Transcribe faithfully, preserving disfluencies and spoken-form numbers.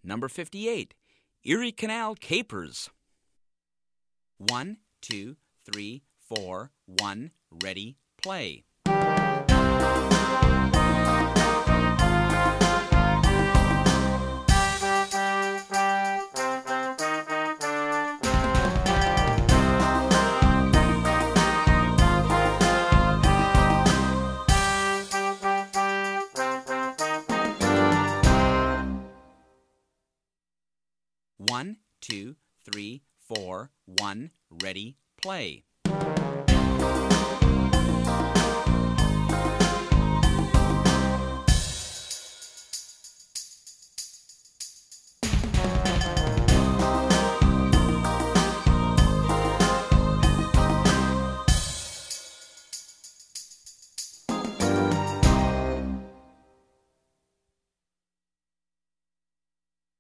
Number fifty-eight, Erie Canal Capers. One, two, three, four, one, ready, play. One, two, three, four, one, ready, play.